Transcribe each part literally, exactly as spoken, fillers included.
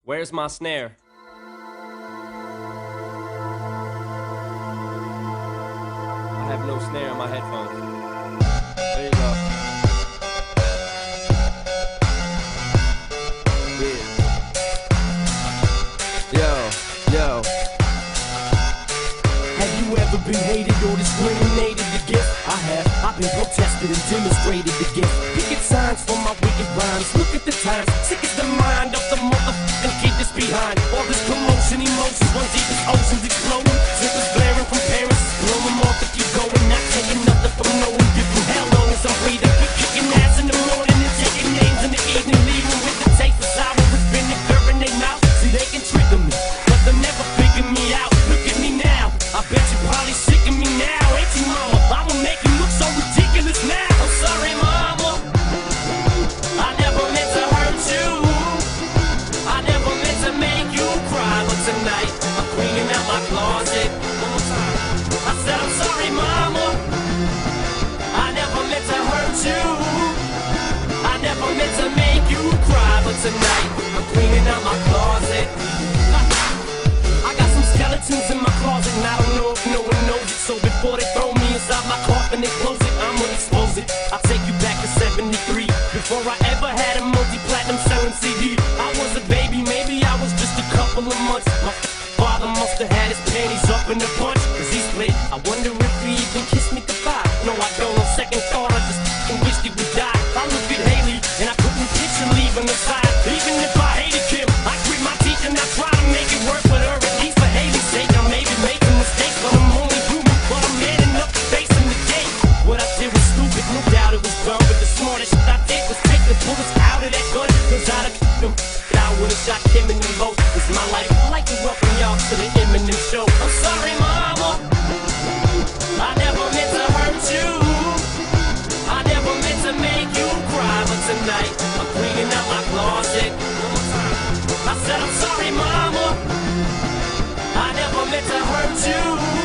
Where's my snare? I have no snare in my headphones. There you go. Yeah. Yo, yo. Have you ever been hated or discriminated against? I have. I've been protested and demonstrated against. Picket signs for my wicked rhymes. Look at the times. Sick is the mind of the motherfucking kid that's behind. All this commotion, emotions, one deep as oceans exploding. Zippers glaring from parents. Blow them off if you going. Not taking nothing from no one. Give them hell on as I'm breathing. Kicking ass in the morning and taking names in the evening. Leaving with the taste of sour. It's vinegar in their mouth. See, they can trigger me, but they'll never figure me out. Look at me now. I bet you probably sick of me now, ain't you, mama? I'ma make you look so ridiculous now. I'm sorry, mama. I never meant to hurt you. I never meant to make you cry, but tonight I'm cleaning out my closet. One more time. I said I'm sorry, mama. I never meant to hurt you. I never meant to make you cry, but tonight I'm cleaning out my closet. I got some skeletons in my closet, and I don't know if no one knows it. So before they throw me inside my coffin and close it, I'ma expose it. I'll take you back to seventy-three. Before I ever had a multi-platinum selling C D, I was a baby, maybe I was just a couple of months. My father must have had his panties up in the bunch, cause he split. I wonder if he even kissed me goodbye. No, I don't. On second thought, I just f***ing wished he would die. I look at Haley, and I couldn't picture leaving her side. Even if I hated Kim, I grit my teeth and I try to make it work with her. At least for Haley's sake, I may be making mistakes, but I'm only human. But I'm man enough to face in the gate. What I did was stupid, no doubt it was dumb, but the smartest shit I did was take the bullets out of that gun. Cause I'd have f***ed him, I would've shot Kim and them both. It's my life. I'd like to welcome y'all to the Eminem show. I'm sorry, mama. I never meant to hurt you. I never meant to make you cry, but tonight I'm cleaning out my closet. One more time. I said I'm sorry, mama. I never meant to hurt you.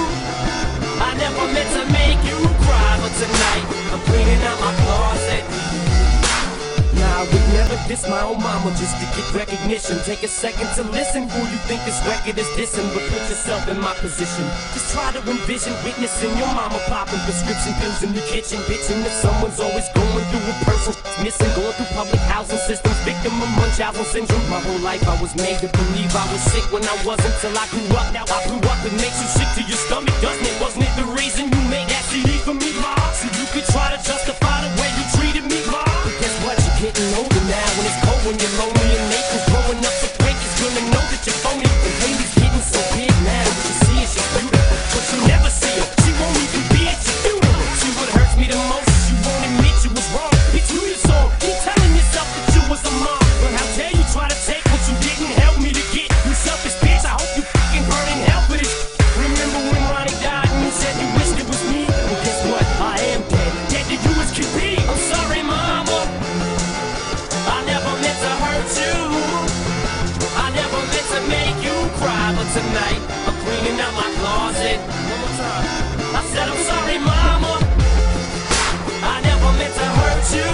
I never meant to make you cry, but tonight I'm cleaning out my closet. Nah, I would never diss my own mama just to get recognition. Take a second to listen. Who you think this record is dissing? But put yourself in my position. Just try to envision witnessing your mama popping prescription pills in the kitchen, bitching that someone's always going through a person's missing. Going through public housing systems, victim of Munchausen syndrome. My whole life I was made to believe I was sick when I wasn't till I grew up. Now I grew up, it makes you sick to your stomach, doesn't it? Wasn't it the reason you made that C D for me, ma? So you could try to justify the way you treated me, ma. But guess what? You're getting older now. When it's cold, when you're lonely, and Nathan's growing up, the break is gonna know that you're phony. And Haley's getting so big now. What you see is she's beautiful, but you never see her. She won't even be at your funeral. See what hurts me the most is you won't admit you was wrong. Bitch, you your song. Keep telling yourself that you was a mom, but how dare you try to take what you didn't help me to get? You selfish bitch. I hope you fucking burn in hell for this. Remember when Ronnie died and you said you wished it was me? Well, guess what? I am dead. Dead to you as can be. I'm sorry, mama. I never meant to hurt you. I never meant to make you cry, but tonight I'm cleaning out my closet. One more time. I said I'm sorry, mama. I never meant to hurt you.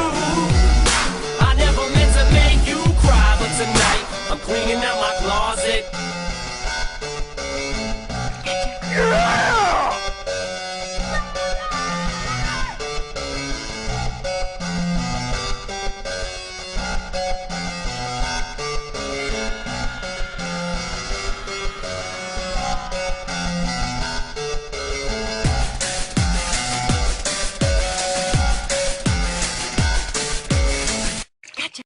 I never meant to make you cry, but tonight I'm cleaning out my closet.